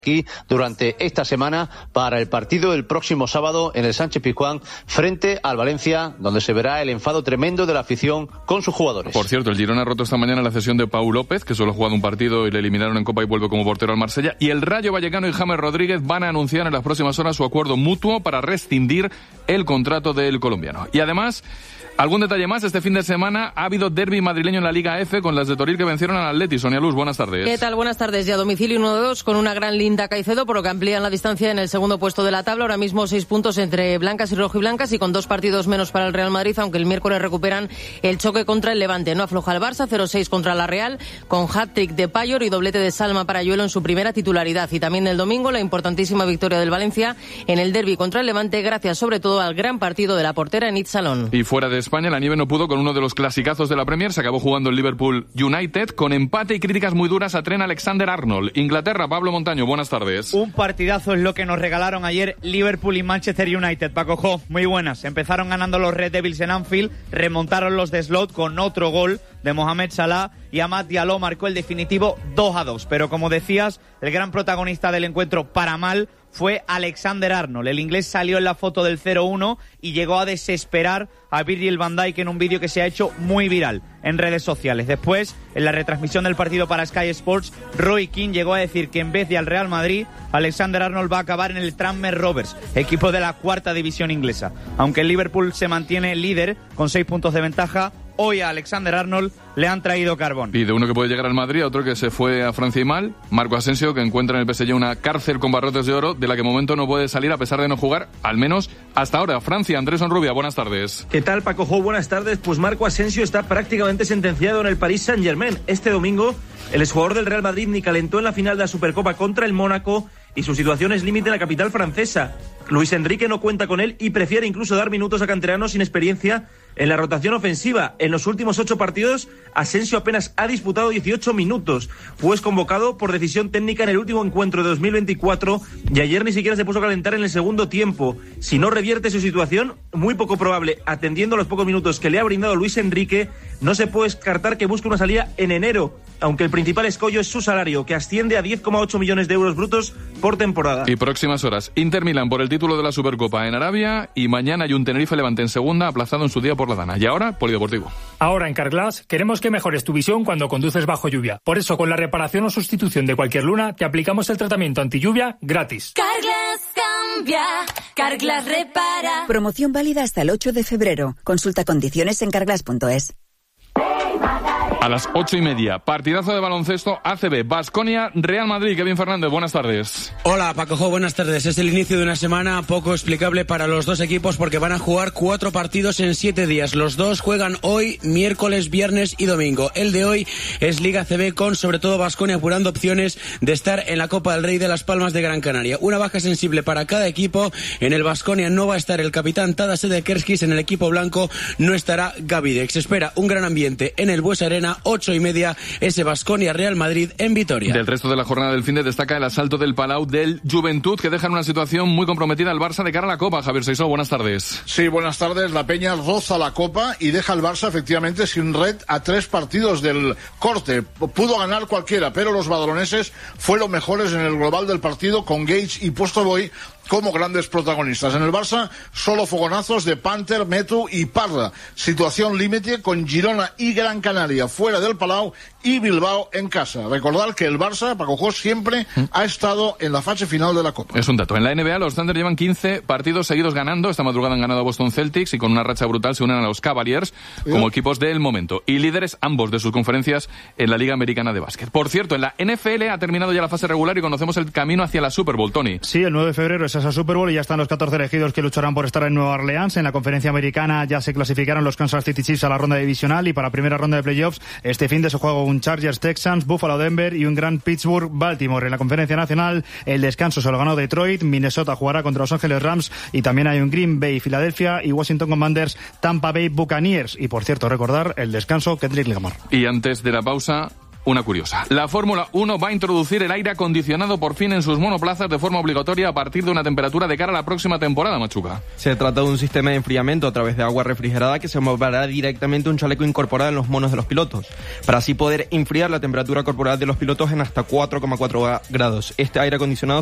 aquí durante esta semana para el partido del próximo sábado en el Sánchez-Pizjuán frente al Valencia, donde se verá el enfado tremendo de la afición con sus jugadores. Por cierto, el Girona ha roto esta mañana la cesión de Pau López, que solo ha jugado un partido y le eliminaron en Copa y vuelve como portero al Marsella, y el Rayo Vallecano y James Rodríguez van a anunciar en las próximas horas su acuerdo mutuo para rescindir el contrato del colombiano. Y además, algún detalle más, este fin de semana ha habido derbi madrileño en la Liga F con las de Toril que vencieron al Atleti. Sonia Luz, buenas tardes. ¿Qué tal? Buenas tardes. Y a domicilio 1-2 con una gran Linda Caicedo, por lo que amplían la distancia en el segundo puesto de la tabla. Ahora mismo 6 puntos entre blancas y rojiblancas y con 2 partidos menos para el Real Madrid, aunque el miércoles recuperan el choque contra el Levante. No afloja el Barça, 0-6 contra la Real, con hat-trick de Payor y doblete de Salma para Yuelo en su primera titularidad. Y también el domingo la importantísima victoria del Valencia en el derbi contra el Levante, gracias sobre todo al gran partido de la portera Enid Salón. Y fuera de España, la nieve no pudo con uno de los clasicazos de la Premier. Se acabó jugando el Liverpool United con empate y críticas muy duras a Trent Alexander-Arnold. Inglaterra, Pablo Montaño, buenas tardes. Un partidazo es lo que nos regalaron ayer Liverpool y Manchester United. Paco Jo, muy buenas. Empezaron ganando los Red Devils en Anfield, remontaron los de Slot con otro gol de Mohamed Salah y Amad Diallo marcó el definitivo 2-2. Pero como decías, el gran protagonista del encuentro para mal fue Alexander-Arnold. El inglés salió en la foto del 0-1 y llegó a desesperar a Virgil van Dijk en un vídeo que se ha hecho muy viral en redes sociales. Después, en la retransmisión del partido para Sky Sports, Roy Keane llegó a decir que en vez de al Real Madrid, Alexander-Arnold va a acabar en el Tranmere Rovers, equipo de la 4ª división inglesa. Aunque el Liverpool se mantiene líder con 6 puntos de ventaja, hoy a Alexander-Arnold le han traído carbón. Y de uno que puede llegar al Madrid a otro que se fue a Francia y mal, Marco Asensio, que encuentra en el PSG una cárcel con barrotes de oro de la que de momento no puede salir a pesar de no jugar, al menos hasta ahora. Francia, Andrés Onrubia, buenas tardes. ¿Qué tal, Paco Jo? Buenas tardes. Pues Marco Asensio está prácticamente sentenciado en el Paris Saint-Germain. Este domingo, el exjugador del Real Madrid ni calentó en la final de la Supercopa contra el Mónaco y su situación es límite en la capital francesa. Luis Enrique no cuenta con él y prefiere incluso dar minutos a canteranos sin experiencia en la rotación ofensiva. En los últimos 8 partidos, Asensio apenas ha disputado 18 minutos. Fue convocado por decisión técnica en el último encuentro de 2024 y ayer ni siquiera se puso a calentar en el segundo tiempo. Si no revierte su situación, muy poco probable, atendiendo a los pocos minutos que le ha brindado Luis Enrique, no se puede descartar que busque una salida en enero, aunque el principal escollo es su salario, que asciende a 10,8 millones de euros brutos por temporada. Y próximas horas, Inter Milán por el título de la Supercopa en Arabia y mañana hay un Tenerife Levante en segunda, aplazado en su día por la Dana. Y ahora, Polideportivo. Ahora en Carglass queremos que mejores tu visión cuando conduces bajo lluvia. Por eso, con la reparación o sustitución de cualquier luna, te aplicamos el tratamiento anti-lluvia gratis. Carglass cambia, Carglass repara. Promoción válida hasta el 8 de febrero. Consulta condiciones en carglass.es. A las 8:30, partidazo de baloncesto ACB, Baskonia, Real Madrid. Kevin Fernández, buenas tardes. Hola, Paco Jo, buenas tardes. Es el inicio de una semana poco explicable para los dos equipos porque van a jugar 4 partidos en 7 días. Los dos juegan hoy, miércoles, viernes y domingo. El de hoy es Liga ACB con sobre todo Baskonia apurando opciones de estar en la Copa del Rey de Las Palmas de Gran Canaria. Una baja sensible para cada equipo. En el Baskonia no va a estar el capitán Tadas Sedekerskis, en el equipo blanco no estará Gavidek. Se espera un gran ambiente en el Bues Arena. 8:30, ese Baskonia Real Madrid en Vitoria. Del resto de la jornada del fin de destaca el asalto del Palau del Juventud, que deja en una situación muy comprometida al Barça de cara a la Copa. Javier Seisó, buenas tardes. Sí, buenas tardes. La Peña roza la Copa y deja al Barça efectivamente sin red a 3 partidos del corte. Pudo ganar cualquiera, pero los badaloneses fueron mejores en el global del partido con Gage y Postoboy como grandes protagonistas. En el Barça, solo fogonazos de Panther, Metu y Parra. Situación límite con Girona y Gran Canaria fuera del Palau y Bilbao en casa. Recordar que el Barça, Paco Jo, siempre ha estado en la fase final de la Copa. Es un dato. En la NBA, los Thunder llevan 15 partidos seguidos ganando. Esta madrugada han ganado a Boston Celtics y con una racha brutal se unen a los Cavaliers como equipos del momento. Y líderes ambos de sus conferencias en la Liga Americana de Básquet. Por cierto, en la NFL ha terminado ya la fase regular y conocemos el camino hacia la Super Bowl, Tony. Sí, el 9 de febrero es esa Super Bowl y ya están los 14 elegidos que lucharán por estar en Nueva Orleans. En la conferencia americana ya se clasificaron los Kansas City Chiefs a la ronda divisional y para la primera ronda de playoffs este fin de se juega un Chargers Texans, Buffalo Denver y un gran Pittsburgh Baltimore. En la conferencia nacional el descanso se lo ganó Detroit, Minnesota jugará contra Los Ángeles Rams y también hay un Green Bay Filadelfia y Washington Commanders Tampa Bay Buccaneers. Y por cierto, recordar el descanso Kendrick Lamar. Y antes de la pausa, una curiosa. La Fórmula 1 va a introducir el aire acondicionado por fin en sus monoplazas de forma obligatoria a partir de una temperatura de cara a la próxima temporada, Machuca. Se trata de un sistema de enfriamiento a través de agua refrigerada que se moverá directamente a un chaleco incorporado en los monos de los pilotos, para así poder enfriar la temperatura corporal de los pilotos en hasta 4,4 grados. Este aire acondicionado